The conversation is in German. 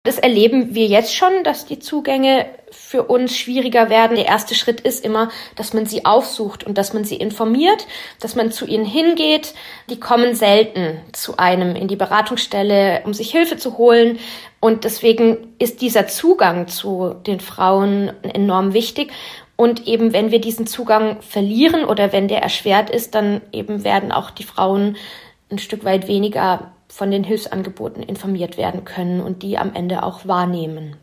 Das erleben wir jetzt schon, dass die Zugänge für uns schwieriger werden. Der erste Schritt ist immer, dass man sie aufsucht und dass man sie informiert, dass man zu ihnen hingeht. Die kommen selten zu einem in die Beratungsstelle, um sich Hilfe zu holen. Und deswegen ist dieser Zugang zu den Frauen enorm wichtig. Und eben, wenn wir diesen Zugang verlieren oder wenn der erschwert ist, dann eben werden auch die Frauen ein Stück weit weniger von den Hilfsangeboten informiert werden können und die am Ende auch wahrnehmen.